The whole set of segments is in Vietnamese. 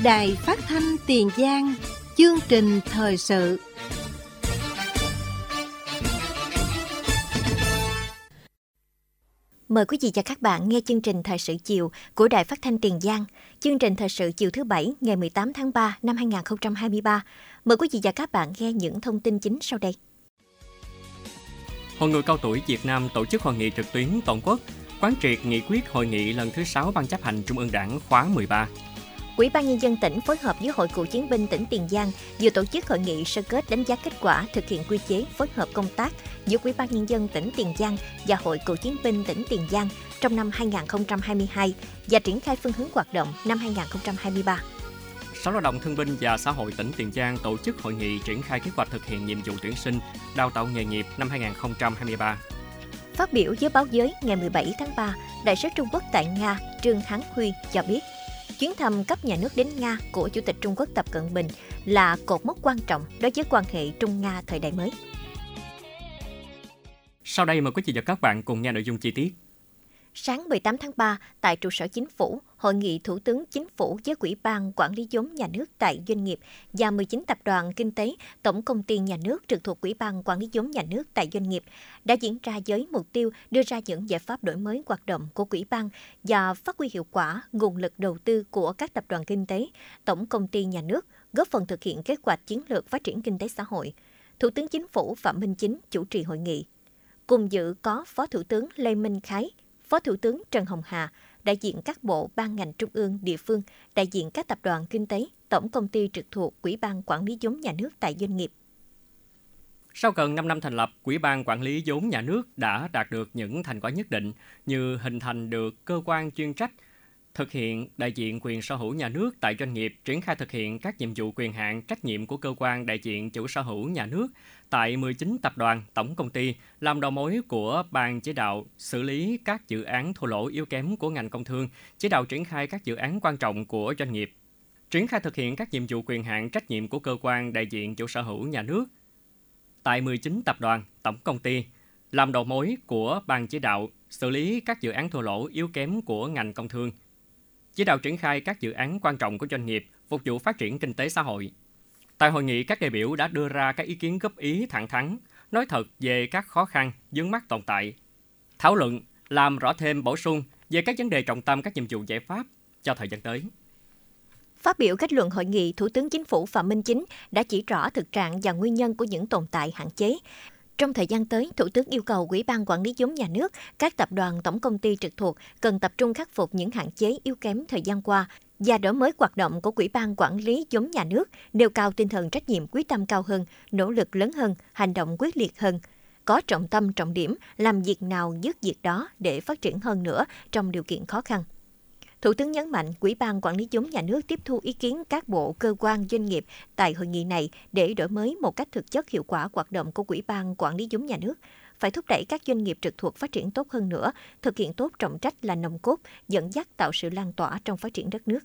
Đài Phát thanh Tiền Giang, chương trình thời sự. Mời quý vị và các bạn nghe chương trình thời sự chiều của Đài Phát thanh Tiền Giang. Chương trình thời sự chiều thứ Bảy ngày 18 tháng 3 năm 2023. Mời quý vị và các bạn nghe những thông tin chính sau đây. Hội người cao tuổi Việt Nam tổ chức hội nghị trực tuyến toàn quốc, quán triệt nghị quyết hội nghị lần thứ 6 Ban chấp hành Trung ương Đảng khóa 13. Ủy ban Nhân dân tỉnh phối hợp với Hội Cựu chiến binh tỉnh Tiền Giang vừa tổ chức hội nghị sơ kết đánh giá kết quả thực hiện quy chế phối hợp công tác giữa Ủy ban Nhân dân tỉnh Tiền Giang và Hội Cựu chiến binh tỉnh Tiền Giang trong năm 2022 và triển khai phương hướng hoạt động năm 2023. Sở Lao động Thương binh và Xã hội tỉnh Tiền Giang tổ chức hội nghị triển khai kế hoạch thực hiện nhiệm vụ tuyển sinh, đào tạo nghề nghiệp năm 2023. Phát biểu với báo giới ngày 17 tháng 3, Đại sứ Trung Quốc tại Nga Trương Hán Huy cho biết, chuyến thăm cấp nhà nước đến Nga của Chủ tịch Trung Quốc Tập Cận Bình là cột mốc quan trọng đối với quan hệ Trung-Nga thời đại mới. Sau đây mời quý vị và các bạn cùng nghe nội dung chi tiết. Sáng 18 tháng 3, tại trụ sở Chính phủ, Hội nghị Thủ tướng Chính phủ với Ủy ban Quản lý vốn nhà nước tại doanh nghiệp và 19 tập đoàn kinh tế, tổng công ty nhà nước trực thuộc Ủy ban Quản lý vốn nhà nước tại doanh nghiệp đã diễn ra với mục tiêu đưa ra những giải pháp đổi mới hoạt động của Ủy ban và phát huy hiệu quả nguồn lực đầu tư của các tập đoàn kinh tế, tổng công ty nhà nước, góp phần thực hiện kế hoạch chiến lược phát triển kinh tế xã hội. Thủ tướng Chính phủ Phạm Minh Chính chủ trì hội nghị. Cùng dự có Phó Thủ tướng Lê Minh Khái, Phó Thủ tướng Trần Hồng Hà, đại diện các bộ ban ngành trung ương, địa phương, đại diện các tập đoàn kinh tế, tổng công ty trực thuộc Ủy ban Quản lý vốn nhà nước tại doanh nghiệp. Sau gần 5 năm thành lập, Ủy ban Quản lý vốn nhà nước đã đạt được những thành quả nhất định như hình thành được cơ quan chuyên trách, thực hiện đại diện quyền sở hữu nhà nước tại doanh nghiệp, triển khai thực hiện các nhiệm vụ quyền hạn trách nhiệm của cơ quan đại diện chủ sở hữu nhà nước tại 19 tập đoàn, tổng công ty, làm đầu mối của Ban chỉ đạo xử lý các dự án thua lỗ yếu kém của ngành công thương, chỉ đạo triển khai các dự án quan trọng của doanh nghiệp, triển khai thực hiện các nhiệm vụ quyền hạn trách nhiệm của cơ quan đại diện chủ sở hữu nhà nước tại 19 tập đoàn, tổng công ty, làm đầu mối của Ban chỉ đạo xử lý các dự án thua lỗ yếu kém của ngành công thương, chỉ đạo triển khai các dự án quan trọng của doanh nghiệp, phục vụ phát triển kinh tế xã hội. Tại hội nghị, các đại biểu đã đưa ra các ý kiến góp ý thẳng thắn, nói thật về các khó khăn, vướng mắc tồn tại, thảo luận, làm rõ thêm bổ sung về các vấn đề trọng tâm, các nhiệm vụ giải pháp cho thời gian tới. Phát biểu kết luận hội nghị, Thủ tướng Chính phủ Phạm Minh Chính đã chỉ rõ thực trạng và nguyên nhân của những tồn tại hạn chế. Trong thời gian tới, Thủ tướng yêu cầu Ủy ban Quản lý vốn nhà nước, các tập đoàn tổng công ty trực thuộc cần tập trung khắc phục những hạn chế yếu kém thời gian qua và đổi mới hoạt động của Ủy ban Quản lý vốn nhà nước, nêu cao tinh thần trách nhiệm, quyết tâm cao hơn, nỗ lực lớn hơn, hành động quyết liệt hơn, có trọng tâm trọng điểm, làm việc nào dứt việc đó để phát triển hơn nữa trong điều kiện khó khăn. Thủ tướng nhấn mạnh, Ủy ban Quản lý vốn nhà nước tiếp thu ý kiến các bộ, cơ quan, doanh nghiệp tại hội nghị này để đổi mới một cách thực chất hiệu quả hoạt động của Ủy ban Quản lý vốn nhà nước, phải thúc đẩy các doanh nghiệp trực thuộc phát triển tốt hơn nữa, thực hiện tốt trọng trách là nòng cốt, dẫn dắt tạo sự lan tỏa trong phát triển đất nước.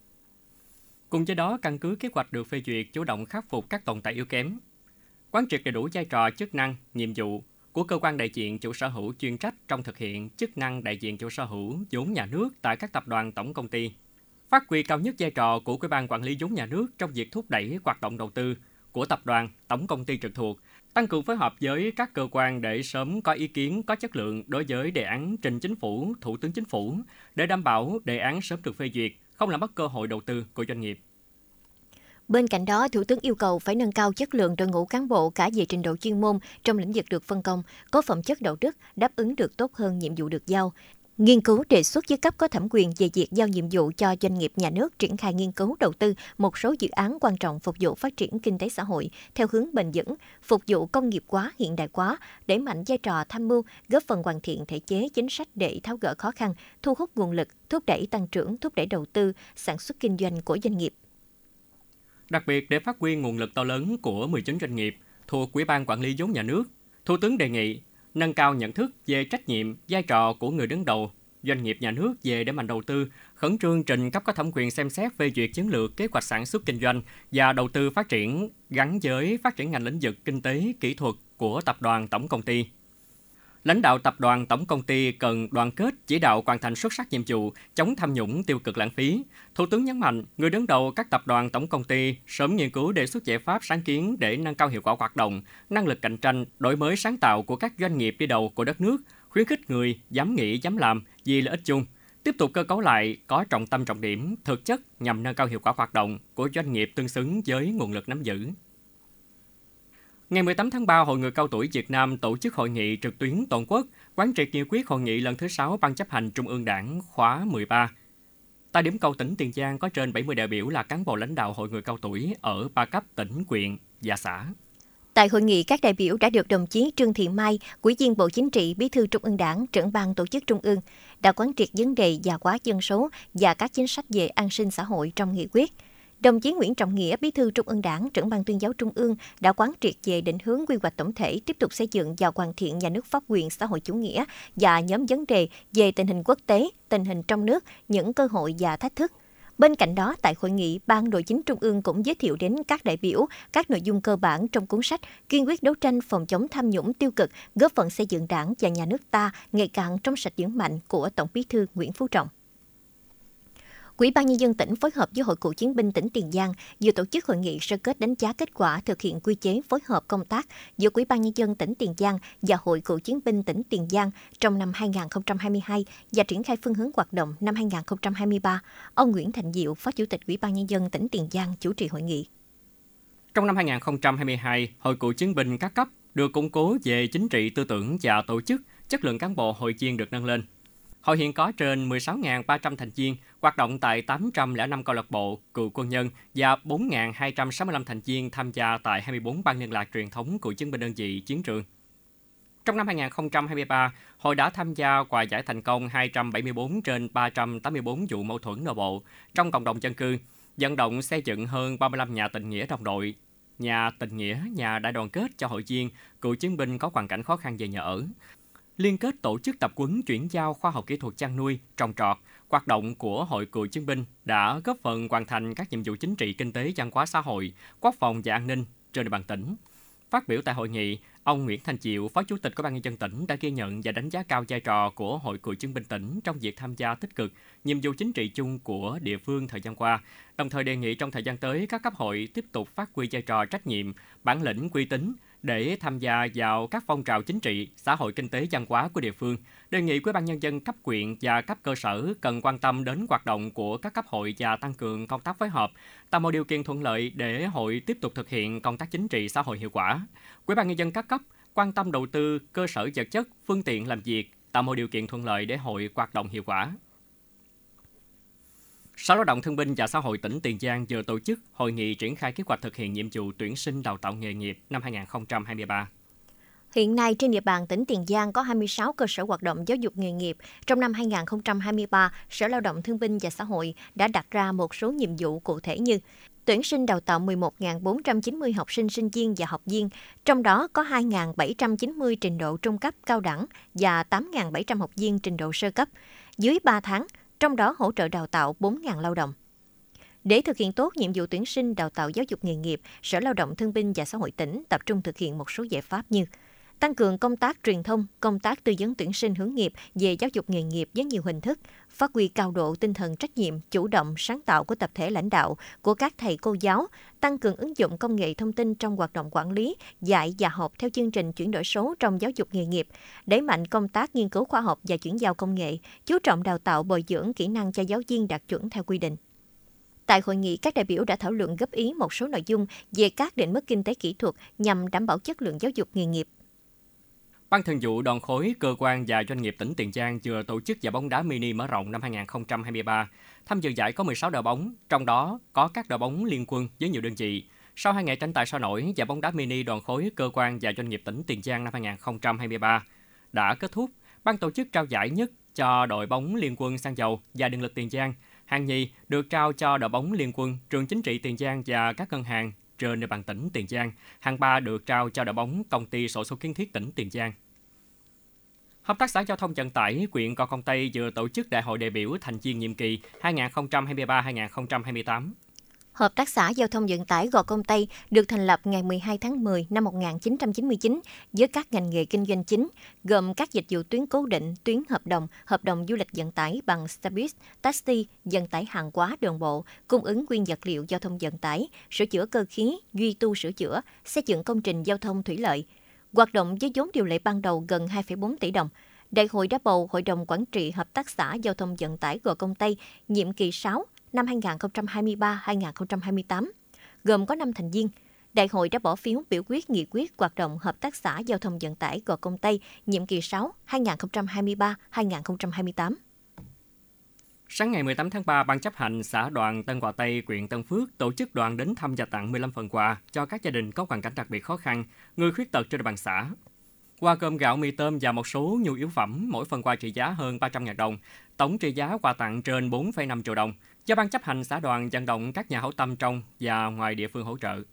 Cùng với đó, căn cứ kế hoạch được phê duyệt, chủ động khắc phục các tồn tại yếu kém, quán triệt đầy đủ vai trò, chức năng, nhiệm vụ của cơ quan đại diện chủ sở hữu chuyên trách trong thực hiện chức năng đại diện chủ sở hữu vốn nhà nước tại các tập đoàn tổng công ty, phát huy cao nhất vai trò của Ủy ban Quản lý vốn nhà nước trong việc thúc đẩy hoạt động đầu tư của tập đoàn tổng công ty trực thuộc, tăng cường phối hợp với các cơ quan để sớm có ý kiến có chất lượng đối với đề án trình Chính phủ, Thủ tướng Chính phủ để đảm bảo đề án sớm được phê duyệt, không làm mất cơ hội đầu tư của doanh nghiệp. Bên cạnh đó, Thủ tướng yêu cầu phải nâng cao chất lượng đội ngũ cán bộ cả về trình độ chuyên môn trong lĩnh vực được phân công, có phẩm chất đạo đức, đáp ứng được tốt hơn nhiệm vụ được giao. Nghiên cứu đề xuất với cấp có thẩm quyền về việc giao nhiệm vụ cho doanh nghiệp nhà nước triển khai nghiên cứu đầu tư một số dự án quan trọng phục vụ phát triển kinh tế xã hội theo hướng bền vững, phục vụ công nghiệp hóa, hiện đại hóa, đẩy mạnh vai trò tham mưu, góp phần hoàn thiện thể chế chính sách để tháo gỡ khó khăn, thu hút nguồn lực, thúc đẩy tăng trưởng, thúc đẩy đầu tư, sản xuất kinh doanh của doanh nghiệp. Đặc biệt, để phát huy nguồn lực to lớn của 19 doanh nghiệp thuộc Ủy ban Quản lý vốn nhà nước, Thủ tướng đề nghị nâng cao nhận thức về trách nhiệm, vai trò của người đứng đầu doanh nghiệp nhà nước về đẩy mạnh đầu tư, khẩn trương trình cấp có thẩm quyền xem xét phê duyệt chiến lược kế hoạch sản xuất kinh doanh và đầu tư phát triển gắn với phát triển ngành lĩnh vực kinh tế, kỹ thuật của tập đoàn tổng công ty. Lãnh đạo tập đoàn tổng công ty cần đoàn kết chỉ đạo hoàn thành xuất sắc nhiệm vụ chống tham nhũng tiêu cực lãng phí. Thủ tướng nhấn mạnh, người đứng đầu các tập đoàn tổng công ty sớm nghiên cứu đề xuất giải pháp sáng kiến để nâng cao hiệu quả hoạt động, năng lực cạnh tranh, đổi mới sáng tạo của các doanh nghiệp đi đầu của đất nước, khuyến khích người dám nghĩ, dám làm vì lợi ích chung. Tiếp tục cơ cấu lại có trọng tâm trọng điểm, thực chất nhằm nâng cao hiệu quả hoạt động của doanh nghiệp tương xứng với nguồn lực nắm giữ. Ngày 18 tháng 3, Hội người cao tuổi Việt Nam tổ chức hội nghị trực tuyến toàn quốc, quán triệt nghị quyết hội nghị lần thứ 6 Ban chấp hành Trung ương Đảng khóa 13. Tại điểm cầu tỉnh Tiền Giang có trên 70 đại biểu là cán bộ lãnh đạo hội người cao tuổi ở 3 cấp tỉnh, huyện và xã. Tại hội nghị, các đại biểu đã được đồng chí Trương Thị Mai, Ủy viên Bộ Chính trị, Bí thư Trung ương Đảng, trưởng ban tổ chức Trung ương, đã quán triệt vấn đề già hóa dân số và các chính sách về an sinh xã hội trong nghị quyết. Đồng chí Nguyễn Trọng Nghĩa, Bí thư Trung ương Đảng, trưởng ban tuyên giáo Trung ương đã quán triệt về định hướng quy hoạch tổng thể, tiếp tục xây dựng và hoàn thiện nhà nước pháp quyền xã hội chủ nghĩa và nhóm vấn đề về tình hình quốc tế, tình hình trong nước, những cơ hội và thách thức. Bên cạnh đó, tại hội nghị, Ban Nội chính Trung ương cũng giới thiệu đến các đại biểu các nội dung cơ bản trong cuốn sách Kiên quyết đấu tranh phòng chống tham nhũng tiêu cực, góp phần xây dựng Đảng và nhà nước ta ngày càng trong sạch vững mạnh của Tổng Bí thư Nguyễn Phú Trọng. Ủy ban Nhân dân tỉnh phối hợp với Hội Cựu chiến binh tỉnh Tiền Giang vừa tổ chức hội nghị sơ kết đánh giá kết quả thực hiện quy chế phối hợp công tác giữa Ủy ban Nhân dân tỉnh Tiền Giang và Hội Cựu chiến binh tỉnh Tiền Giang trong năm 2022 và triển khai phương hướng hoạt động năm 2023. Ông Nguyễn Thành Diệu, Phó Chủ tịch Ủy ban Nhân dân tỉnh Tiền Giang chủ trì hội nghị. Trong năm 2022, Hội Cựu chiến binh các cấp được củng cố về chính trị, tư tưởng và tổ chức, chất lượng cán bộ hội viên được nâng lên. Hội hiện có trên 16.300 thành viên, hoạt động tại 805 câu lạc bộ, cựu quân nhân và 4.265 thành viên tham gia tại 24 ban liên lạc truyền thống cựu chiến binh đơn vị chiến trường. Trong năm 2023, Hội đã tham gia hòa giải thành công 274 trên 384 vụ mâu thuẫn nội bộ trong cộng đồng dân cư, vận động xây dựng hơn 35 nhà tình nghĩa đồng đội, nhà tình nghĩa, nhà đại đoàn kết cho hội viên, cựu chiến binh có hoàn cảnh khó khăn về nhà ở. Liên kết tổ chức tập huấn chuyển giao khoa học kỹ thuật chăn nuôi, trồng trọt, hoạt động của Hội Cựu chiến binh đã góp phần hoàn thành các nhiệm vụ chính trị, kinh tế, văn hóa xã hội, quốc phòng và an ninh trên địa bàn tỉnh. Phát biểu tại hội nghị, ông Nguyễn Thành Diệu, Phó Chủ tịch Ủy ban Nhân dân tỉnh đã ghi nhận và đánh giá cao vai trò của Hội Cựu chiến binh tỉnh trong việc tham gia tích cực nhiệm vụ chính trị chung của địa phương thời gian qua, đồng thời đề nghị trong thời gian tới các cấp hội tiếp tục phát huy vai trò trách nhiệm, bản lĩnh, uy tín để tham gia vào các phong trào chính trị, xã hội, kinh tế, văn hóa của địa phương. Đề nghị Ủy ban Nhân dân cấp huyện và cấp cơ sở cần quan tâm đến hoạt động của các cấp hội và tăng cường công tác phối hợp, tạo mọi điều kiện thuận lợi để hội tiếp tục thực hiện công tác chính trị xã hội hiệu quả. Ủy ban Nhân dân các cấp quan tâm đầu tư cơ sở vật chất, phương tiện làm việc, tạo mọi điều kiện thuận lợi để hội hoạt động hiệu quả. Sở Lao động Thương binh và Xã hội tỉnh Tiền Giang vừa tổ chức hội nghị triển khai kế hoạch thực hiện nhiệm vụ tuyển sinh đào tạo nghề nghiệp năm 2023. Hiện nay, trên địa bàn tỉnh Tiền Giang có 26 cơ sở hoạt động giáo dục nghề nghiệp. Trong năm 2023, Sở Lao động Thương binh và Xã hội đã đặt ra một số nhiệm vụ cụ thể như tuyển sinh đào tạo 11.490 học sinh, sinh viên và học viên, trong đó có 2.790 trình độ trung cấp cao đẳng và 8.700 học viên trình độ sơ cấp, dưới 3 tháng, trong đó hỗ trợ đào tạo 4.000 lao động. Để thực hiện tốt nhiệm vụ tuyển sinh đào tạo giáo dục nghề nghiệp, Sở Lao động Thương binh và Xã hội tỉnh tập trung thực hiện một số giải pháp như tăng cường công tác truyền thông, công tác tư vấn tuyển sinh hướng nghiệp về giáo dục nghề nghiệp với nhiều hình thức, phát huy cao độ tinh thần trách nhiệm, chủ động, sáng tạo của tập thể lãnh đạo, của các thầy cô giáo, tăng cường ứng dụng công nghệ thông tin trong hoạt động quản lý, dạy và học theo chương trình chuyển đổi số trong giáo dục nghề nghiệp, đẩy mạnh công tác nghiên cứu khoa học và chuyển giao công nghệ, chú trọng đào tạo bồi dưỡng kỹ năng cho giáo viên đạt chuẩn theo quy định. Tại hội nghị, các đại biểu đã thảo luận góp ý một số nội dung về các định mức kinh tế kỹ thuật nhằm đảm bảo chất lượng giáo dục nghề nghiệp. Ban Thường vụ Đoàn khối, cơ quan và doanh nghiệp tỉnh Tiền Giang vừa tổ chức giải bóng đá mini mở rộng năm 2023. Tham dự giải có 16 đội bóng, trong đó có các đội bóng liên quân với nhiều đơn vị. Sau 2 ngày tranh tài sôi nổi, giải bóng đá mini Đoàn khối, cơ quan và doanh nghiệp tỉnh Tiền Giang năm 2023 đã kết thúc. Ban tổ chức trao giải nhất cho đội bóng liên quân xăng dầu và điện lực Tiền Giang. Hạng nhì được trao cho đội bóng liên quân, trường chính trị Tiền Giang và các ngân hàng trên địa bàn tỉnh Tiền Giang. Hạng 3 được trao cho đội bóng công ty sổ số kiến thiết tỉnh Tiền Giang. Hợp tác xã giao thông vận tải huyện Gò Công Tây vừa tổ chức đại hội đại biểu thành viên nhiệm kỳ 2023-2028. Hợp tác xã Giao thông Vận tải Gò Công Tây được thành lập ngày 12 tháng 10 năm 1999 với các ngành nghề kinh doanh chính, gồm các dịch vụ tuyến cố định, tuyến hợp đồng du lịch vận tải bằng xe buýt, taxi, vận tải hàng hóa đường bộ, cung ứng nguyên vật liệu giao thông vận tải, sửa chữa cơ khí, duy tu sửa chữa, xây dựng công trình giao thông thủy lợi. Hoạt động với vốn điều lệ ban đầu gần 2,4 tỷ đồng. Đại hội đã bầu Hội đồng Quản trị Hợp tác xã Giao thông Vận tải Gò Công Tây nhiệm kỳ 6 năm 2023-2028, gồm có 5 thành viên. Đại hội đã bỏ phiếu biểu quyết nghị quyết hoạt động Hợp tác xã Giao thông Vận tải Gò Công Tây nhiệm kỳ 6 2023-2028. Sáng ngày 18 tháng 3, Ban chấp hành xã đoàn Tân Hòa Tây, huyện Tân Phước tổ chức đoàn đến thăm và tặng 15 phần quà cho các gia đình có hoàn cảnh đặc biệt khó khăn, người khuyết tật trên địa bàn xã. Quà gồm gạo, mì tôm và một số nhu yếu phẩm, mỗi phần quà trị giá hơn 300.000 đồng, tổng trị giá quà tặng trên 4,5 triệu đồng, do Ban chấp hành xã đoàn vận động các nhà hảo tâm trong và ngoài địa phương hỗ trợ.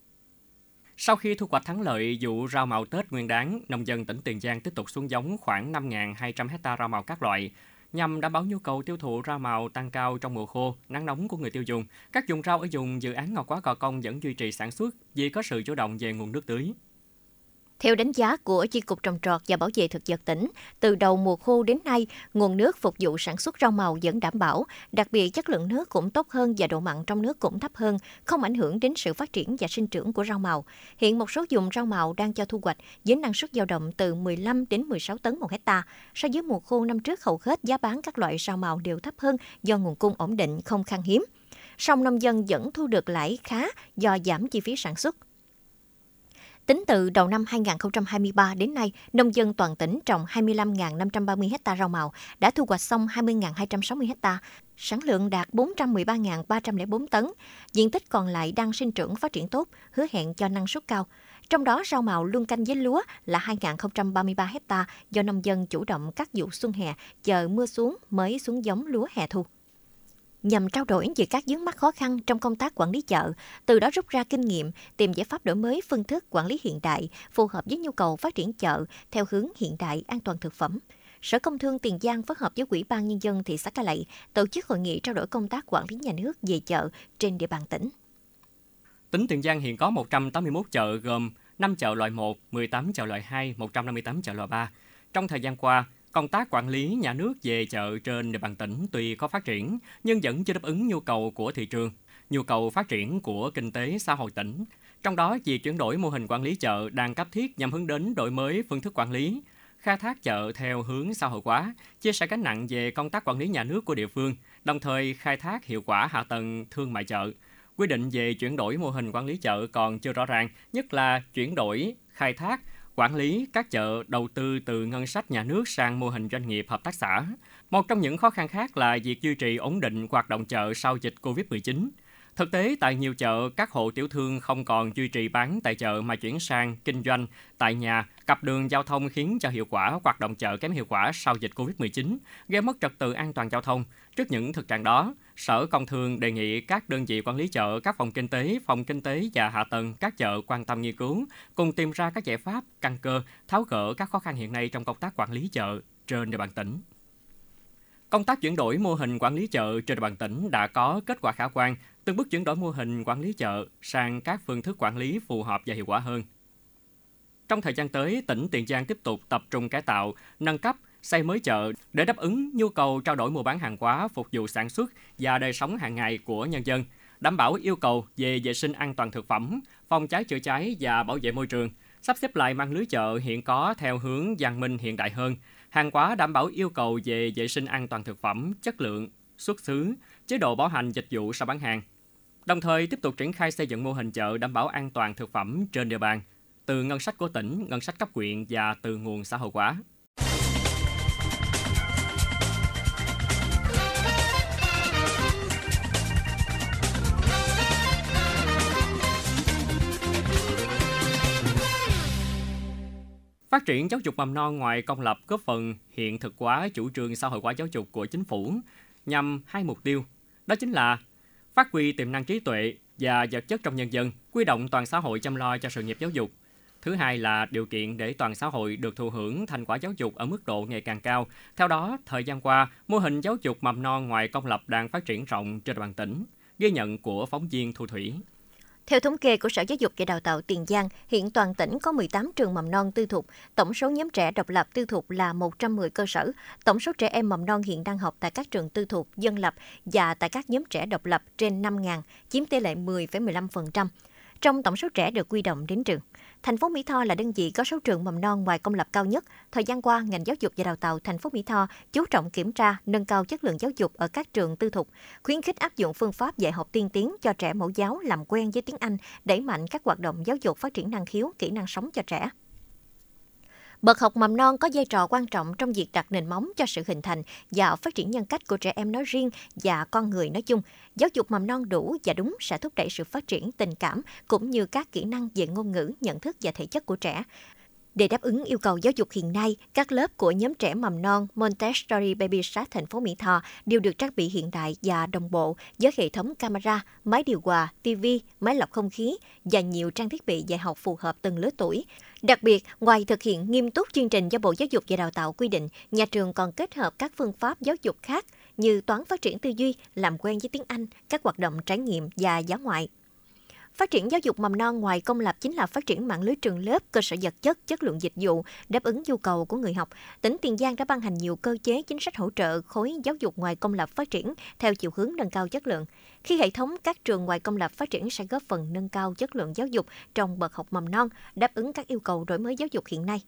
Sau khi thu hoạch thắng lợi vụ rau màu Tết Nguyên đán, nông dân tỉnh Tiền Giang tiếp tục xuống giống khoảng 5.200 hectare rau màu các loại. Nhằm đảm bảo nhu cầu tiêu thụ rau màu tăng cao trong mùa khô, nắng nóng của người tiêu dùng, các vùng rau ở vùng dự án Ngọt Quá Gò Công vẫn duy trì sản xuất vì có sự chủ động về nguồn nước tưới. Theo đánh giá của Chi cục Trồng trọt và Bảo vệ thực vật tỉnh, từ đầu mùa khô đến nay, nguồn nước phục vụ sản xuất rau màu vẫn đảm bảo, đặc biệt chất lượng nước cũng tốt hơn và độ mặn trong nước cũng thấp hơn, không ảnh hưởng đến sự phát triển và sinh trưởng của rau màu. Hiện một số vùng rau màu đang cho thu hoạch với năng suất dao động từ 15 đến 16 tấn một hectare. So với mùa khô năm trước, hầu hết giá bán các loại rau màu đều thấp hơn do nguồn cung ổn định, không khan hiếm. Song nông dân vẫn thu được lãi khá do giảm chi phí sản xuất. Tính từ đầu năm 2023 đến nay, nông dân toàn tỉnh trồng 25.530 ha rau màu, đã thu hoạch xong 20.260 ha, sản lượng đạt 413.304 tấn. Diện tích còn lại đang sinh trưởng phát triển tốt, hứa hẹn cho năng suất cao. Trong đó, rau màu luân canh với lúa là 2.033 ha do nông dân chủ động cắt vụ xuân hè, chờ mưa xuống mới xuống giống lúa hè thu. Nhằm trao đổi về các vướng mắc khó khăn trong công tác quản lý chợ, từ đó rút ra kinh nghiệm, tìm giải pháp đổi mới phương thức quản lý hiện đại, phù hợp với nhu cầu phát triển chợ theo hướng hiện đại, an toàn thực phẩm. Sở Công Thương Tiền Giang phối hợp với Ủy ban Nhân dân thị xã Cai Lậy tổ chức hội nghị trao đổi công tác quản lý nhà nước về chợ trên địa bàn tỉnh. Tỉnh Tiền Giang hiện có 181 chợ gồm 5 chợ loại 1, 18 chợ loại 2, 158 chợ loại 3. Trong thời gian qua, công tác quản lý nhà nước về chợ trên địa bàn tỉnh tuy có phát triển, nhưng vẫn chưa đáp ứng nhu cầu của thị trường, nhu cầu phát triển của kinh tế xã hội tỉnh. Trong đó, việc chuyển đổi mô hình quản lý chợ đang cấp thiết nhằm hướng đến đổi mới phương thức quản lý, khai thác chợ theo hướng xã hội hóa, chia sẻ gánh nặng về công tác quản lý nhà nước của địa phương, đồng thời khai thác hiệu quả hạ tầng thương mại chợ. Quy định về chuyển đổi mô hình quản lý chợ còn chưa rõ ràng, nhất là chuyển đổi, khai thác, quản lý các chợ đầu tư từ ngân sách nhà nước sang mô hình doanh nghiệp hợp tác xã. Một trong những khó khăn khác là việc duy trì ổn định hoạt động chợ sau dịch Covid-19. Thực tế, tại nhiều chợ, các hộ tiểu thương không còn duy trì bán tại chợ mà chuyển sang kinh doanh tại nhà, cặp đường giao thông khiến cho hiệu quả hoạt động chợ kém hiệu quả sau dịch Covid-19, gây mất trật tự an toàn giao thông. Trước những thực trạng đó, Sở Công Thương đề nghị các đơn vị quản lý chợ, các phòng kinh tế và hạ tầng các chợ quan tâm nghiên cứu, cùng tìm ra các giải pháp căn cơ, tháo gỡ các khó khăn hiện nay trong công tác quản lý chợ trên địa bàn tỉnh. Công tác chuyển đổi mô hình quản lý chợ trên địa bàn tỉnh đã có kết quả khả quan, từng bước chuyển đổi mô hình quản lý chợ sang các phương thức quản lý phù hợp và hiệu quả hơn. Trong thời gian tới, tỉnh Tiền Giang tiếp tục tập trung cải tạo, nâng cấp, xây mới chợ để đáp ứng nhu cầu trao đổi mua bán hàng hóa phục vụ sản xuất và đời sống hàng ngày của nhân dân, đảm bảo yêu cầu về vệ sinh an toàn thực phẩm, phòng cháy chữa cháy và bảo vệ môi trường, sắp xếp lại mạng lưới chợ hiện có theo hướng văn minh hiện đại hơn, hàng hóa đảm bảo yêu cầu về vệ sinh an toàn thực phẩm, chất lượng, xuất xứ, chế độ bảo hành dịch vụ sau bán hàng. Đồng thời tiếp tục triển khai xây dựng mô hình chợ đảm bảo an toàn thực phẩm trên địa bàn, từ ngân sách của tỉnh, ngân sách cấp huyện và từ nguồn xã hội hóa. Phát triển giáo dục mầm non ngoài công lập góp phần hiện thực hóa chủ trương xã hội hóa giáo dục của chính phủ nhằm hai mục tiêu. Đó chính là phát huy tiềm năng trí tuệ và vật chất trong nhân dân, huy động toàn xã hội chăm lo cho sự nghiệp giáo dục. Thứ hai là điều kiện để toàn xã hội được thụ hưởng thành quả giáo dục ở mức độ ngày càng cao. Theo đó, thời gian qua, mô hình giáo dục mầm non ngoài công lập đang phát triển rộng trên địa bàn tỉnh. Ghi nhận của phóng viên Thu Thủy. Theo thống kê của Sở Giáo dục và Đào tạo Tiền Giang, hiện toàn tỉnh có 18 trường mầm non tư thục, tổng số nhóm trẻ độc lập tư thục là 110 cơ sở. Tổng số trẻ em mầm non hiện đang học tại các trường tư thục, dân lập và tại các nhóm trẻ độc lập trên 5.000, chiếm tỷ lệ 10,15%. Trong tổng số trẻ được huy động đến trường, thành phố Mỹ Tho là đơn vị có số trường mầm non ngoài công lập cao nhất. Thời gian qua, ngành giáo dục và đào tạo thành phố Mỹ Tho chú trọng kiểm tra, nâng cao chất lượng giáo dục ở các trường tư thục, khuyến khích áp dụng phương pháp dạy học tiên tiến cho trẻ mẫu giáo, làm quen với tiếng Anh, đẩy mạnh các hoạt động giáo dục phát triển năng khiếu, kỹ năng sống cho trẻ. Bậc học mầm non có vai trò quan trọng trong việc đặt nền móng cho sự hình thành và phát triển nhân cách của trẻ em nói riêng và con người nói chung. Giáo dục mầm non đủ và đúng sẽ thúc đẩy sự phát triển tình cảm cũng như các kỹ năng về ngôn ngữ, nhận thức và thể chất của trẻ. Để đáp ứng yêu cầu giáo dục hiện nay, các lớp của nhóm trẻ mầm non Montessori Baby Start thành phố Mỹ Tho đều được trang bị hiện đại và đồng bộ với hệ thống camera, máy điều hòa, TV, máy lọc không khí và nhiều trang thiết bị dạy học phù hợp từng lứa tuổi. Đặc biệt, ngoài thực hiện nghiêm túc chương trình do Bộ Giáo dục và Đào tạo quy định, nhà trường còn kết hợp các phương pháp giáo dục khác như toán phát triển tư duy, làm quen với tiếng Anh, các hoạt động trải nghiệm và dã ngoại. Phát triển giáo dục mầm non ngoài công lập chính là phát triển mạng lưới trường lớp, cơ sở vật chất, chất lượng dịch vụ, đáp ứng nhu cầu của người học. Tỉnh Tiền Giang đã ban hành nhiều cơ chế chính sách hỗ trợ khối giáo dục ngoài công lập phát triển theo chiều hướng nâng cao chất lượng. Khi hệ thống các trường ngoài công lập phát triển sẽ góp phần nâng cao chất lượng giáo dục trong bậc học mầm non, đáp ứng các yêu cầu đổi mới giáo dục hiện nay.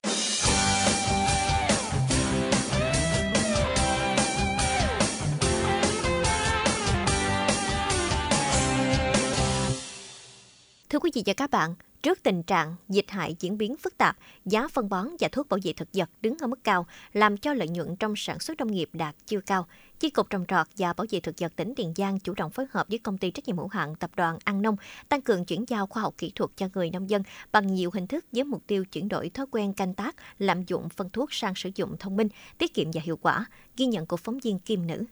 Thưa quý vị và các bạn, trước tình trạng dịch hại diễn biến phức tạp, giá phân bón và thuốc bảo vệ thực vật đứng ở mức cao, làm cho lợi nhuận trong sản xuất nông nghiệp đạt chưa cao, Chi cục Trồng trọt và Bảo vệ thực vật tỉnh Tiền Giang chủ động phối hợp với công ty trách nhiệm hữu hạn Tập đoàn An Nông tăng cường chuyển giao khoa học kỹ thuật cho người nông dân bằng nhiều hình thức với mục tiêu chuyển đổi thói quen canh tác, lạm dụng phân thuốc sang sử dụng thông minh, tiết kiệm và hiệu quả. Ghi nhận của phóng viên Kim Nữ.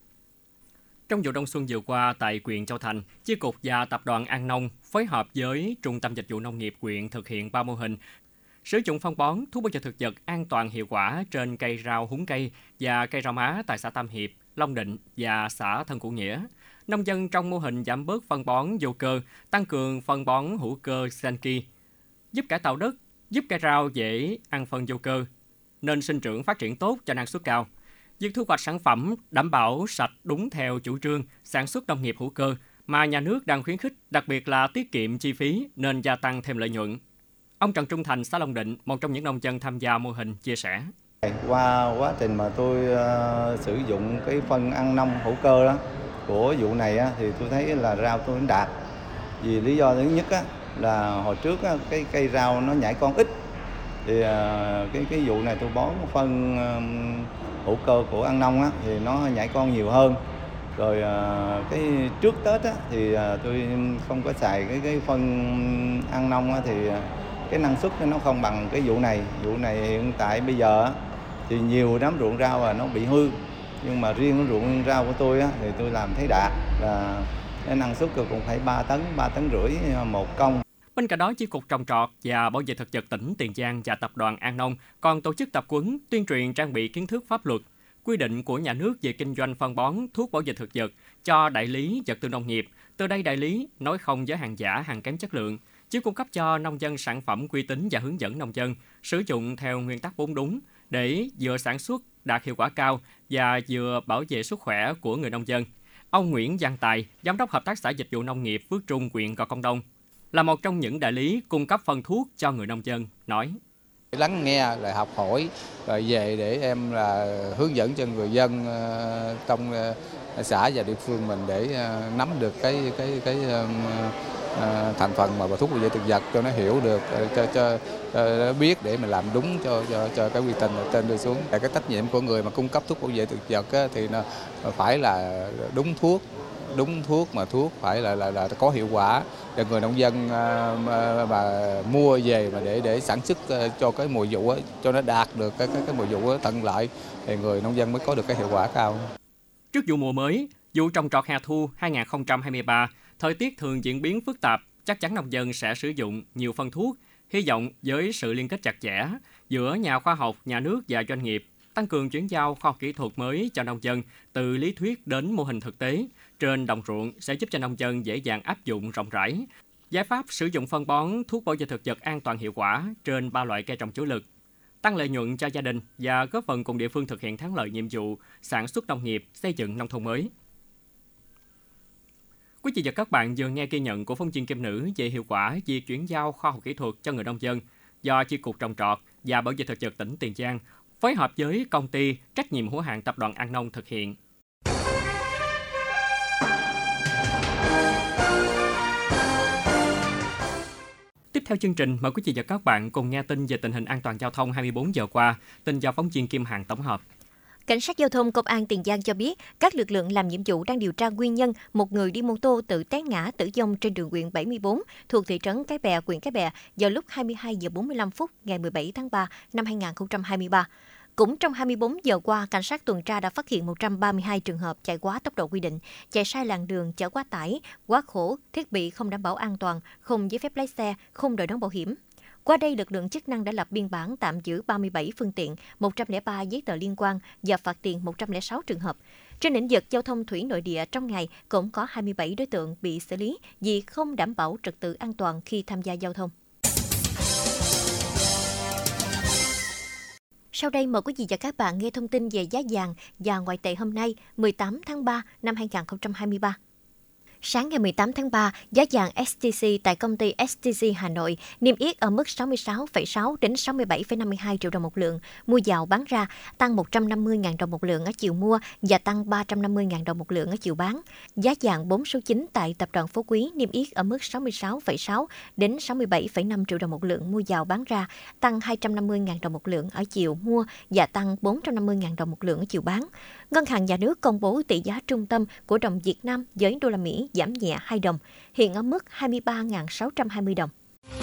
Trong vụ đông xuân vừa qua tại huyện Châu Thành, Chi cục và Tập đoàn An Nông phối hợp với Trung tâm Dịch vụ Nông nghiệp huyện thực hiện 3 mô hình sử dụng phân bón, thuốc bảo vệ thực vật an toàn hiệu quả trên cây rau húng cây và cây rau má tại xã Tam Hiệp, Long Định và xã Thân Cửu Nghĩa. Nông dân trong mô hình giảm bớt phân bón vô cơ, tăng cường phân bón hữu cơ Sanki, giúp cải tạo đất, giúp cây rau dễ ăn phân vô cơ, nên sinh trưởng phát triển tốt cho năng suất cao. Việc thu hoạch sản phẩm đảm bảo sạch đúng theo chủ trương sản xuất nông nghiệp hữu cơ mà nhà nước đang khuyến khích, đặc biệt là tiết kiệm chi phí nên gia tăng thêm lợi nhuận. Ông Trần Trung Thành, xã Long Định, một trong những nông dân tham gia mô hình, chia sẻ. Qua quá trình mà tôi sử dụng cái phân An Nông hữu cơ đó của vụ này á, thì tôi thấy là rau tôi đạt. Vì lý do thứ nhất á, là hồi trước á, cái cây rau nó nhảy con ít. Thì cái vụ này tôi bón phân hữu cơ của An Nông á, thì nó nhảy con nhiều hơn. Rồi cái trước Tết á, thì tôi không có xài cái phân An Nông á, thì cái năng suất nó không bằng cái vụ này. Vụ này hiện tại bây giờ á, thì nhiều đám ruộng rau nó bị hư. Nhưng mà riêng cái ruộng rau của tôi á, thì tôi làm thấy đạt là cái năng suất cũng phải 3 tấn rưỡi một công. Bên cạnh đó, Chi cục Trồng trọt và Bảo vệ thực vật tỉnh Tiền Giang và Tập đoàn An Nông còn tổ chức tập huấn, tuyên truyền trang bị kiến thức pháp luật, quy định của nhà nước về kinh doanh phân bón, thuốc bảo vệ thực vật cho đại lý vật tư nông nghiệp. Từ đây đại lý nói không với hàng giả, hàng kém chất lượng, chỉ cung cấp cho nông dân sản phẩm uy tín và hướng dẫn nông dân sử dụng theo nguyên tắc 4 đúng để vừa sản xuất đạt hiệu quả cao và vừa bảo vệ sức khỏe của người nông dân. Ông Nguyễn Văn Tài, Giám đốc Hợp tác xã Dịch vụ Nông nghiệp Phước Trung, huyện Gò Công Đông, là một trong những đại lý cung cấp phân thuốc cho người nông dân, nói. Lắng nghe, lại học hỏi, rồi về để em là hướng dẫn cho người dân trong xã và địa phương mình để nắm được cái thành phần mà thuốc bảo vệ thực vật cho nó hiểu được, cho biết để mình làm đúng cho cái quy trình trên đưa xuống. Cái trách nhiệm của người mà cung cấp thuốc bảo vệ thực vật thì nó phải là đúng thuốc mà thuốc phải là có hiệu quả để người nông dân mà mua về mà để sản xuất cho cái mùa vụ cho nó đạt được cái mùa vụ tận lợi thì người nông dân mới có được cái hiệu quả cao. Trước vụ mùa mới, vụ trồng trọt hè thu 2023, thời tiết thường diễn biến phức tạp, chắc chắn nông dân sẽ sử dụng nhiều phân thuốc. Hy vọng với sự liên kết chặt chẽ giữa nhà khoa học, nhà nước và doanh nghiệp, tăng cường chuyển giao khoa học kỹ thuật mới cho nông dân từ lý thuyết đến mô hình thực tế trên đồng ruộng sẽ giúp cho nông dân dễ dàng áp dụng rộng rãi giải pháp sử dụng phân bón, thuốc bảo vệ thực vật an toàn hiệu quả trên 3 loại cây trồng chủ lực, tăng lợi nhuận cho gia đình và góp phần cùng địa phương thực hiện thắng lợi nhiệm vụ sản xuất nông nghiệp, xây dựng nông thôn mới. Quý vị và các bạn vừa nghe ghi nhận của phóng viên Kim Nữ về hiệu quả việc chuyển giao khoa học kỹ thuật cho người nông dân do Chi cục Trồng trọt và Bảo vệ thực vật tỉnh Tiền Giang phối hợp với công ty trách nhiệm hữu hạn Tập đoàn An Nông thực hiện. Tiếp theo chương trình, mời quý vị và các bạn cùng nghe tin về tình hình an toàn giao thông 24 giờ qua, tin do phóng viên Kim Hằng tổng hợp. Cảnh sát giao thông Công an Tiền Giang cho biết, các lực lượng làm nhiệm vụ đang điều tra nguyên nhân một người đi mô tô tự té ngã tử vong trên đường huyện 74 thuộc thị trấn Cái Bè, huyện Cái Bè vào lúc 22 giờ 45 phút ngày 17 tháng 3 năm 2023. Cũng trong 24 giờ qua, cảnh sát tuần tra đã phát hiện 132 trường hợp chạy quá tốc độ quy định, chạy sai làn đường, chở quá tải, quá khổ, thiết bị không đảm bảo an toàn, không giấy phép lái xe, không đội nón bảo hiểm. Qua đây, lực lượng chức năng đã lập biên bản tạm giữ 37 phương tiện, 103 giấy tờ liên quan và phạt tiền 106 trường hợp. Trên lĩnh vực giao thông thủy nội địa trong ngày, cũng có 27 đối tượng bị xử lý vì không đảm bảo trật tự an toàn khi tham gia giao thông. Sau đây mời quý vị và các bạn nghe thông tin về giá vàng và ngoại tệ hôm nay, 18 tháng 3 năm 2023. Sáng ngày 18 tháng 3, giá vàng SJC tại công ty SJC Hà Nội niêm yết ở mức 66,6 đến 67,52 triệu đồng một lượng, mua vào bán ra tăng 150.000 đồng một lượng ở chiều mua và tăng 350.000 đồng một lượng ở chiều bán. Giá vàng 4 số 9 tại tập đoàn Phú Quý niêm yết ở mức 66,6 đến 67,5 triệu đồng một lượng, mua vào bán ra tăng 250.000 đồng một lượng ở chiều mua và tăng 450.000 đồng một lượng ở chiều bán. Ngân hàng Nhà nước công bố tỷ giá trung tâm của đồng Việt Nam với đô la Mỹ giảm nhẹ 2 đồng, hiện ở mức 23.620 đồng.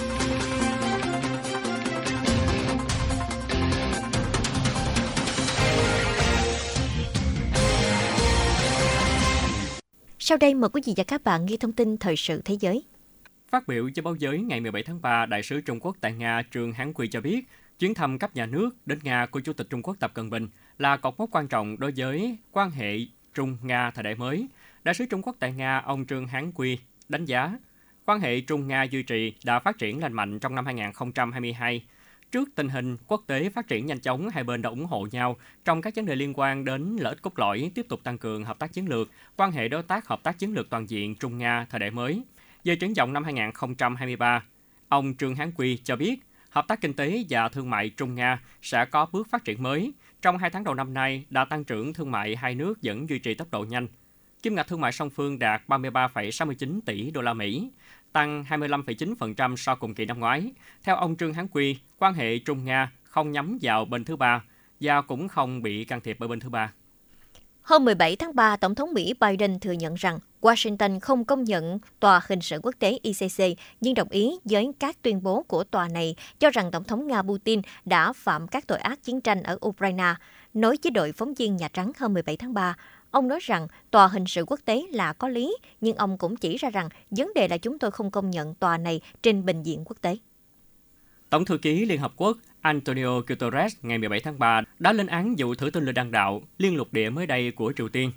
Sau đây mời quý vị và các bạn nghe thông tin thời sự thế giới. Phát biểu cho báo giới ngày 17 tháng 3, Đại sứ Trung Quốc tại Nga Trương Hán Quy cho biết, chuyến thăm cấp nhà nước đến Nga của Chủ tịch Trung Quốc Tập Cận Bình là cột mốc quan trọng đối với quan hệ Trung-Nga thời đại mới. Đại sứ Trung Quốc tại Nga, ông Trương Hán Quy đánh giá, quan hệ Trung-Nga duy trì đã phát triển lành mạnh trong năm 2022. Trước tình hình quốc tế phát triển nhanh chóng, hai bên đã ủng hộ nhau trong các vấn đề liên quan đến lợi ích cốt lõi, tiếp tục tăng cường hợp tác chiến lược, quan hệ đối tác hợp tác chiến lược toàn diện Trung-Nga thời đại mới. Về triển vọng năm 2023, ông Trương Hán Quy cho biết, hợp tác kinh tế và thương mại Trung-Nga sẽ có bước phát triển mới. Trong 2 tháng đầu năm nay, đà tăng trưởng thương mại hai nước vẫn duy trì tốc độ nhanh. Kim ngạch thương mại song phương đạt 33,69 tỷ đô la Mỹ, tăng 25,9% so cùng kỳ năm ngoái. Theo ông Trương Hán Quy, quan hệ Trung-Nga không nhắm vào bên thứ ba và cũng không bị can thiệp bởi bên thứ ba. Hôm 17 tháng 3, Tổng thống Mỹ Biden thừa nhận rằng Washington không công nhận Tòa Hình sự Quốc tế ICC, nhưng đồng ý với các tuyên bố của tòa này cho rằng Tổng thống Nga Putin đã phạm các tội ác chiến tranh ở Ukraine. Nói với đội phóng viên Nhà Trắng hôm 17 tháng 3, ông nói rằng Tòa Hình sự Quốc tế là có lý, nhưng ông cũng chỉ ra rằng vấn đề là chúng tôi không công nhận tòa này trên bình diện quốc tế. Tổng thư ký Liên Hợp Quốc Antonio Guterres ngày 17 tháng 3 đã lên án vụ thử tên lửa đạn đạo liên lục địa mới đây của Triều Tiên.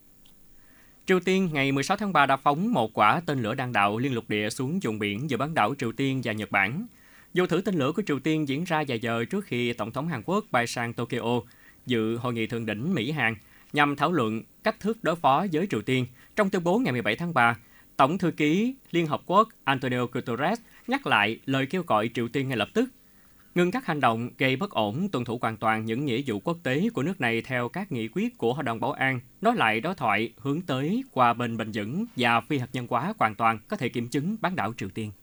Triều Tiên ngày 16 tháng 3 đã phóng một quả tên lửa đạn đạo liên lục địa xuống vùng biển giữa bán đảo Triều Tiên và Nhật Bản. Vụ thử tên lửa của Triều Tiên diễn ra vài giờ trước khi Tổng thống Hàn Quốc bay sang Tokyo dự hội nghị thượng đỉnh Mỹ-Hàn nhằm thảo luận cách thức đối phó với Triều Tiên. Trong tuyên bố ngày 17 tháng 3, Tổng thư ký Liên Hợp Quốc Antonio Guterres nhắc lại lời kêu gọi Triều Tiên ngay lập tức ngừng các hành động gây bất ổn, tuân thủ hoàn toàn những nghĩa vụ quốc tế của nước này theo các nghị quyết của Hội đồng Bảo an, nối lại đối thoại hướng tới hòa bình bền vững và phi hạt nhân hóa hoàn toàn có thể kiểm chứng bán đảo Triều Tiên.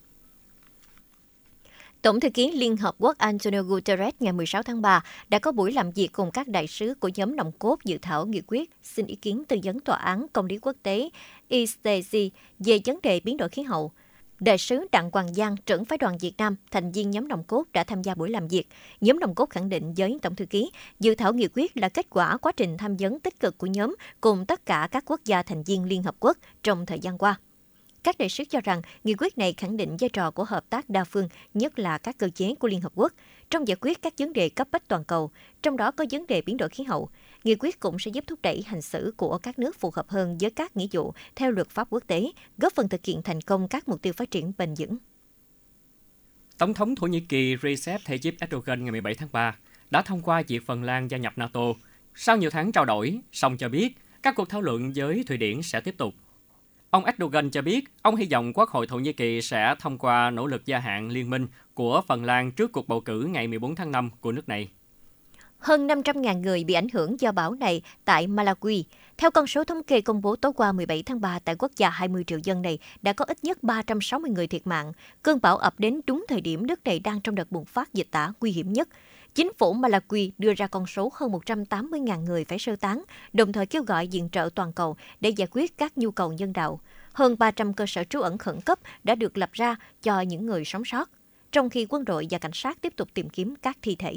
Tổng thư ký Liên Hợp Quốc Antonio Guterres ngày 16 tháng 3 đã có buổi làm việc cùng các đại sứ của nhóm nòng cốt dự thảo nghị quyết xin ý kiến tư vấn Tòa án Công lý Quốc tế ICC về vấn đề biến đổi khí hậu. Đại sứ Đặng Hoàng Giang, trưởng phái đoàn Việt Nam, thành viên nhóm nòng cốt đã tham gia buổi làm việc. Nhóm nòng cốt khẳng định với Tổng thư ký, dự thảo nghị quyết là kết quả quá trình tham vấn tích cực của nhóm cùng tất cả các quốc gia thành viên Liên Hợp Quốc trong thời gian qua. Các đại sứ cho rằng nghị quyết này khẳng định vai trò của hợp tác đa phương, nhất là các cơ chế của Liên Hợp Quốc, trong giải quyết các vấn đề cấp bách toàn cầu, trong đó có vấn đề biến đổi khí hậu. Nghị quyết cũng sẽ giúp thúc đẩy hành xử của các nước phù hợp hơn với các nghĩa vụ theo luật pháp quốc tế, góp phần thực hiện thành công các mục tiêu phát triển bền vững. Tổng thống Thổ Nhĩ Kỳ Recep Tayyip Erdogan ngày 17 tháng 3 đã thông qua việc Phần Lan gia nhập NATO. Sau nhiều tháng trao đổi, song cho biết các cuộc thảo luận với Thụy Điển sẽ tiếp tục. Ông Erdogan cho biết ông hy vọng Quốc hội Thổ Nhĩ Kỳ sẽ thông qua nỗ lực gia hạn liên minh của Phần Lan trước cuộc bầu cử ngày 14 tháng 5 của nước này. Hơn 500.000 người bị ảnh hưởng do bão này tại Malawi. Theo con số thống kê công bố tối qua 17 tháng 3 tại quốc gia 20 triệu dân này, đã có ít nhất 360 người thiệt mạng. Cơn bão ập đến đúng thời điểm nước này đang trong đợt bùng phát dịch tả nguy hiểm nhất. Chính phủ Malawi đưa ra con số hơn 180.000 người phải sơ tán, đồng thời kêu gọi viện trợ toàn cầu để giải quyết các nhu cầu nhân đạo. Hơn 300 cơ sở trú ẩn khẩn cấp đã được lập ra cho những người sống sót, trong khi quân đội và cảnh sát tiếp tục tìm kiếm các thi thể.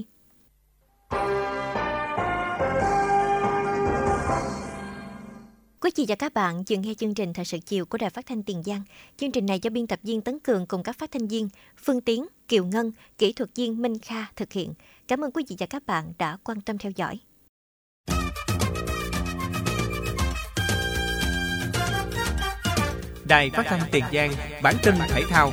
Quý vị và các bạn vừa nghe chương trình Thời sự chiều của Đài Phát thanh Tiền Giang. Chương trình này do biên tập viên Tấn Cường cùng các phát thanh viên Phương Tiến, Kiều Ngân, kỹ thuật viên Minh Kha thực hiện. Cảm ơn quý vị và các bạn đã quan tâm theo dõi. Đài Phát thanh Tiền Giang, bản tin thể thao.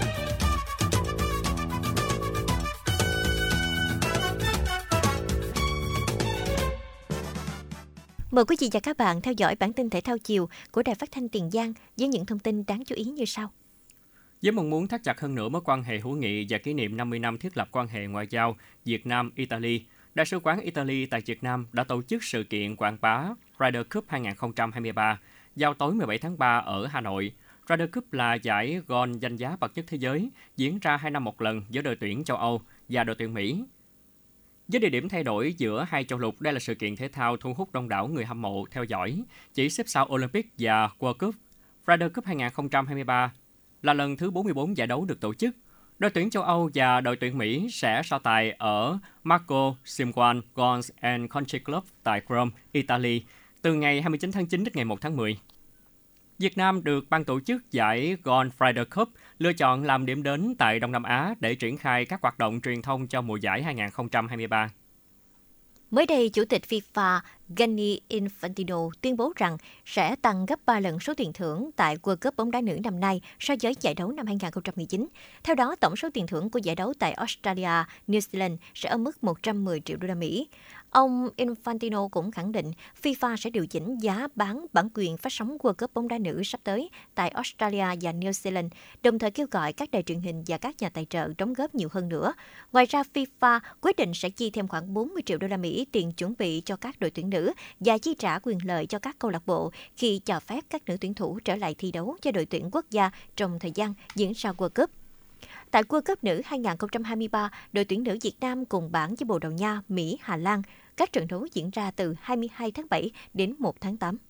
Mời quý vị và các bạn theo dõi bản tin thể thao chiều của Đài Phát thanh Tiền Giang với những thông tin đáng chú ý như sau. Với mong muốn thắt chặt hơn nữa mối quan hệ hữu nghị và kỷ niệm 50 năm thiết lập quan hệ ngoại giao Việt Nam-Italy, Đại sứ quán Italy tại Việt Nam đã tổ chức sự kiện quảng bá Ryder Cup 2023 vào tối 17 tháng 3 ở Hà Nội. Ryder Cup là giải golf danh giá bậc nhất thế giới, diễn ra 2 năm một lần giữa đội tuyển châu Âu và đội tuyển Mỹ. Với địa điểm thay đổi giữa hai châu lục, đây là sự kiện thể thao thu hút đông đảo người hâm mộ theo dõi, chỉ xếp sau Olympic và World Cup. Ryder Cup 2023 là lần thứ 44 giải đấu được tổ chức. Đội tuyển châu Âu và đội tuyển Mỹ sẽ so tài ở Marco Simquan Golf and Country Club tại Rome, Italy, từ ngày 29 tháng 9 đến ngày 1 tháng 10. Việt Nam được ban tổ chức giải Golf Ryder Cup lựa chọn làm điểm đến tại Đông Nam Á để triển khai các hoạt động truyền thông cho mùa giải 2023. Mới đây, Chủ tịch FIFA Gianni Infantino tuyên bố rằng sẽ tăng gấp 3 lần số tiền thưởng tại World Cup bóng đá nữ năm nay so với giải đấu năm 2019. Theo đó, tổng số tiền thưởng của giải đấu tại Australia, New Zealand sẽ ở mức 110 triệu đô la Mỹ. Ông Infantino cũng khẳng định FIFA sẽ điều chỉnh giá bán bản quyền phát sóng World Cup bóng đá nữ sắp tới tại Australia và New Zealand, đồng thời kêu gọi các đài truyền hình và các nhà tài trợ đóng góp nhiều hơn nữa. Ngoài ra, FIFA quyết định sẽ chi thêm khoảng 40 triệu đô la Mỹ tiền chuẩn bị cho các đội tuyển nữ và chi trả quyền lợi cho các câu lạc bộ khi cho phép các nữ tuyển thủ trở lại thi đấu cho đội tuyển quốc gia trong thời gian diễn ra World Cup. Tại World Cup nữ 2023, đội tuyển nữ Việt Nam cùng bảng với Bồ Đào Nha, Mỹ, Hà Lan. Các trận đấu diễn ra từ 22 tháng 7 đến 1 tháng 8.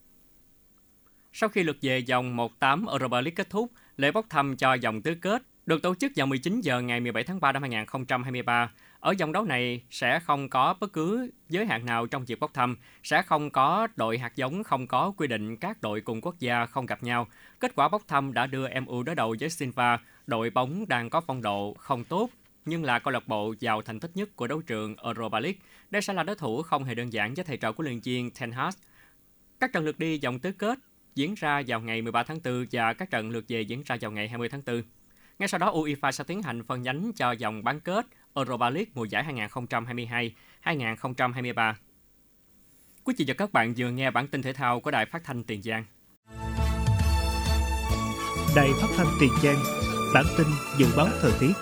Sau khi lượt về vòng 1/8 Europa League kết thúc, lễ bốc thăm cho vòng tứ kết được tổ chức vào 19 giờ ngày 17 tháng 3 năm 2023. Ở vòng đấu này sẽ không có bất cứ giới hạn nào trong việc bốc thăm, sẽ không có đội hạt giống, không có quy định các đội cùng quốc gia không gặp nhau. Kết quả bốc thăm đã đưa MU đối đầu với Silva, đội bóng đang có phong độ không tốt, nhưng là câu lạc bộ giàu thành tích nhất của đấu trường Europa League. Đây sẽ là đối thủ không hề đơn giản với thầy trò của luyện viên Ten Hag. Các trận lượt đi vòng tứ kết diễn ra vào ngày 13 tháng 4 và các trận lượt về diễn ra vào ngày 20 tháng 4. Ngay sau đó, UEFA sẽ tiến hành phân nhánh cho vòng bán kết Europa League mùa giải 2022-2023. Quý vị và các bạn vừa nghe bản tin thể thao của Đài Phát thanh Tiền Giang. Đài Phát thanh Tiền Giang, bản tin dự báo thời tiết.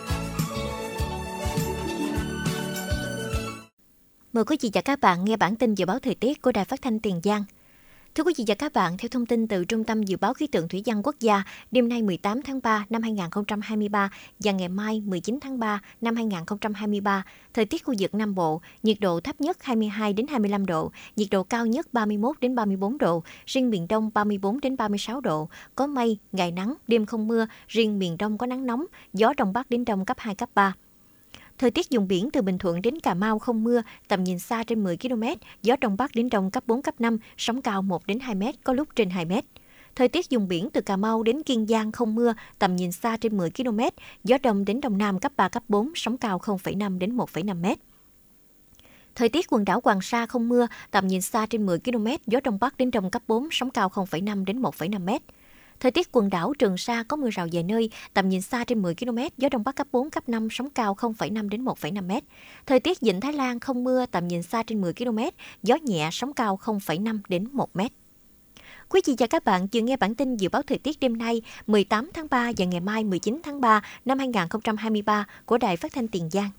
Mời quý vị và các bạn nghe bản tin dự báo thời tiết của Đài Phát thanh Tiền Giang. Thưa quý vị và các bạn, theo thông tin từ Trung tâm Dự báo Khí tượng Thủy văn Quốc gia, đêm nay 18 tháng 3 năm 2023 và ngày mai 19 tháng 3 năm 2023, thời tiết khu vực Nam Bộ, nhiệt độ thấp nhất 22 đến 25 độ, nhiệt độ cao nhất 31 đến 34 độ, riêng miền Đông 34 đến 36 độ, có mây, ngày nắng, đêm không mưa, riêng miền Đông có nắng nóng, gió Đông Bắc đến Đông cấp 2, cấp 3. Thời tiết vùng biển từ Bình Thuận đến Cà Mau không mưa, tầm nhìn xa trên 10 km, gió Đông Bắc đến Đông cấp 4, cấp 5, sóng cao 1 đến 2 m, có lúc trên 2 m. Thời tiết vùng biển từ Cà Mau đến Kiên Giang không mưa, tầm nhìn xa trên 10 km, gió đông đến đông nam cấp 3, cấp 4, sóng cao 0,5 đến 1,5 m. Thời tiết quần đảo Hoàng Sa không mưa, tầm nhìn xa trên 10 km, gió đông bắc đến đông cấp 4, sóng cao 0,5 đến 1,5 m. Thời tiết quần đảo Trường Sa có mưa rào vài nơi, tầm nhìn xa trên 10 km, gió đông bắc cấp 4, cấp 5, sóng cao 0,5 đến 1,5 m. Thời tiết Vịnh Thái Lan không mưa, tầm nhìn xa trên 10 km, gió nhẹ, sóng cao 0,5 đến 1 m. Quý vị và các bạn vừa nghe bản tin dự báo thời tiết đêm nay 18 tháng 3 và ngày mai 19 tháng 3 năm 2023 của Đài Phát thanh Tiền Giang.